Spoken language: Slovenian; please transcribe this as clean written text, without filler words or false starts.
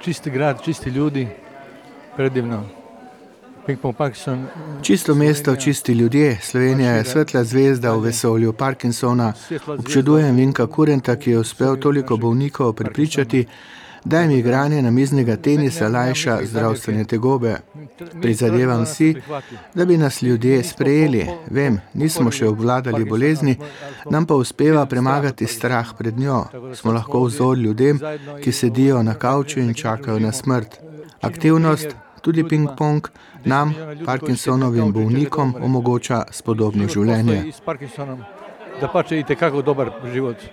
čisti grad, čisti ljudi, predivno. Ping-pong Parkinson. Čisto mesto, čisti ljudje. Slovenija je svetla zvezda v vesolju Parkinsona. Občudujem Vinka Kurenta, ki je uspel toliko bolnikov prepričati, da jim igranje namiznega tenisa lajša zdravstvene tegobe. Prizadevam si, da bi nas ljudje sprejeli. Vem, nismo še obvladali bolezni, nam pa uspeva premagati strah pred njo. Smo lahko vzor ljudem, ki sedijo na kavču in čakajo na smrt. Aktivnost, tudi ping-pong, nam, Parkinsonovim bolnikom, omogoča spodobno življenje. Da pač je itekako dober život.